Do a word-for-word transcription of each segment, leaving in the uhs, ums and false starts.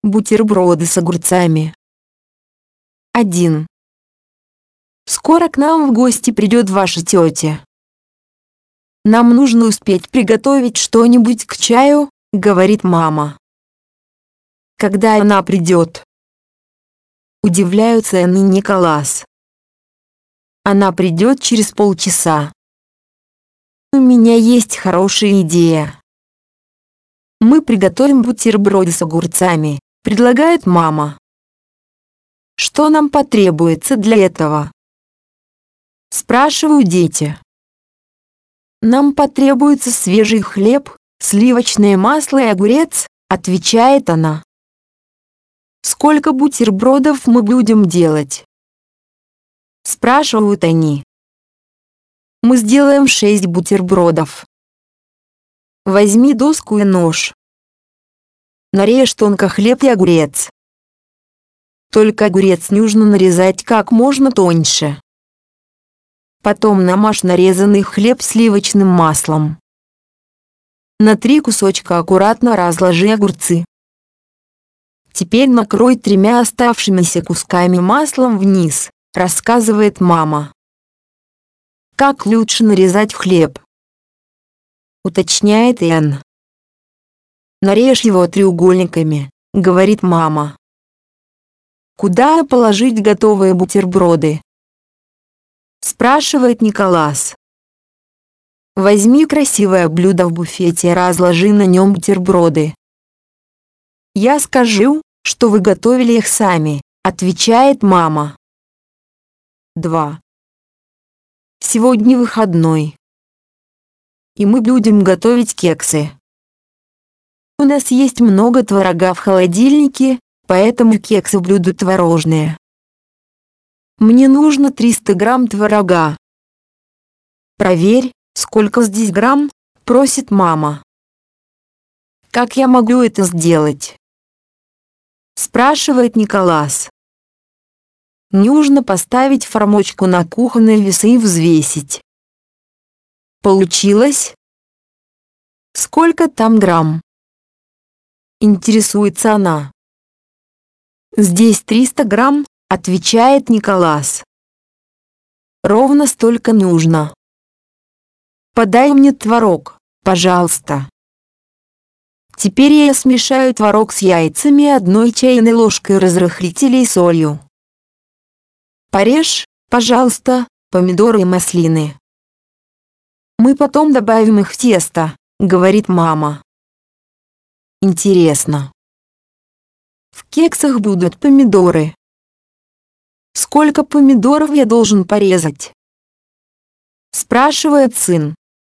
Бутерброды с огурцами. один. Скоро к нам в гости придет ваша тетя. Нам нужно успеть приготовить что-нибудь к чаю, говорит мама. Когда она придет? Удивляются Энн и Николас. Она придет через полчаса. У меня есть хорошая идея. Мы приготовим бутерброды с огурцами, предлагает мама. Что нам потребуется для этого? Спрашивают дети. Нам потребуется свежий хлеб, сливочное масло и огурец, отвечает она. Сколько бутербродов мы будем делать? Спрашивают они. Мы сделаем шесть бутербродов. Возьми доску и нож. Нарежь тонко хлеб и огурец. Только огурец нужно нарезать как можно тоньше. Потом намажь нарезанный хлеб сливочным маслом. На три кусочка аккуратно разложи огурцы. Теперь накрой тремя оставшимися кусками маслом вниз, рассказывает мама. Как лучше нарезать хлеб? Уточняет Энн. Нарежь его треугольниками, говорит мама. Куда положить готовые бутерброды? Спрашивает Николас. Возьми красивое блюдо в буфете и разложи на нем бутерброды. Я скажу, что вы готовили их сами, отвечает мама. два. Сегодня выходной. И мы будем готовить кексы. У нас есть много творога в холодильнике, поэтому кексы будут творожные. Мне нужно триста грамм творога. Проверь, сколько здесь грамм, просит мама. Как я могу это сделать? Спрашивает Николас. Нужно поставить формочку на кухонные весы и взвесить. Получилось? Сколько там грамм? Интересуется она. Здесь триста грамм, отвечает Николас. Ровно столько нужно. Подай мне творог, пожалуйста. Теперь я смешаю творог с яйцами и одной чайной ложкой разрыхлителя и солью. Порежь, пожалуйста, помидоры и маслины. Мы потом добавим их в тесто, говорит мама. Интересно. В кексах будут помидоры. Сколько помидоров я должен порезать? Спрашивает сын.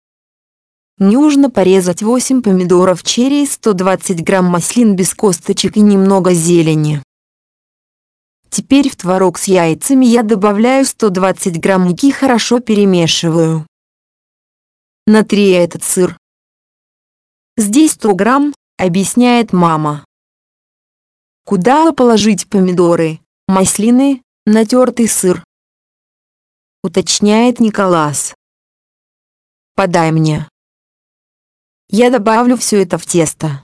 Нужно порезать восемь помидоров черри и сто двадцать грамм маслин без косточек и немного зелени. Теперь в творог с яйцами я добавляю сто двадцать грамм муки и хорошо перемешиваю. Натри этот сыр. Здесь сто грамм, объясняет мама. Куда положить помидоры, маслины, натертый сыр? Уточняет Николас. Подай мне. Я добавлю все это в тесто.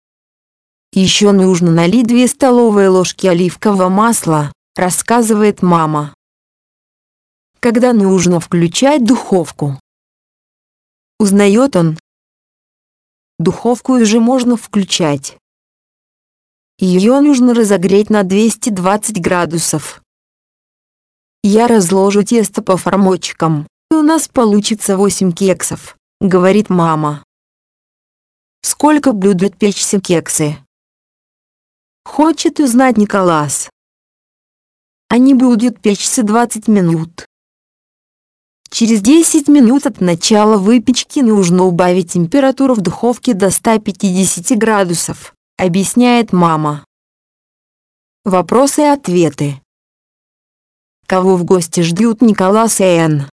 Еще нужно налить две столовые ложки оливкового масла, рассказывает мама. Когда нужно включать духовку? Узнает он. Духовку уже можно включать. Ее нужно разогреть на двести двадцать градусов. Я разложу тесто по формочкам, и у нас получится восемь кексов, говорит мама. Сколько будут печься кексы? Хочет узнать Николас. Они будут печься двадцать минут. Через десять минут от начала выпечки нужно убавить температуру в духовке до ста пятидесяти градусов, объясняет мама. Вопросы и ответы. Кого в гости ждут Николас и Энн?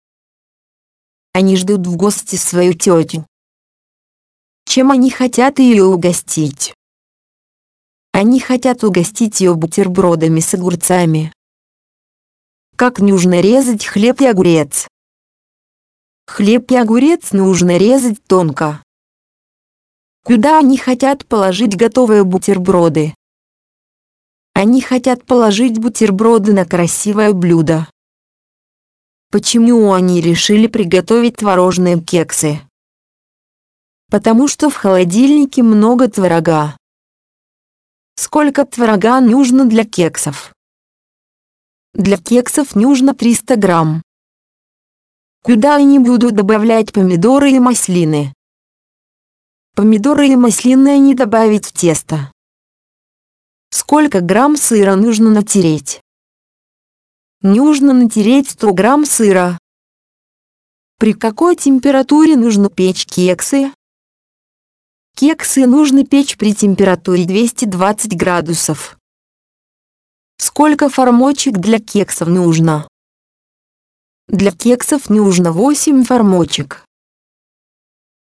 Они ждут в гости свою тетю. Чем они хотят ее угостить? Они хотят угостить ее бутербродами с огурцами. Как нужно резать хлеб и огурец? Хлеб и огурец нужно резать тонко. Куда они хотят положить готовые бутерброды? Они хотят положить бутерброды на красивое блюдо. Почему они решили приготовить творожные кексы? Потому что в холодильнике много творога. Сколько творога нужно для кексов? Для кексов нужно триста грамм. Куда они будут добавлять помидоры и маслины? Помидоры и маслины они добавить в тесто. Сколько грамм сыра нужно натереть? Нужно натереть сто грамм сыра. При какой температуре нужно печь кексы? Кексы нужно печь при температуре двести двадцать градусов. Сколько формочек для кексов нужно? Для кексов нужно восемь формочек.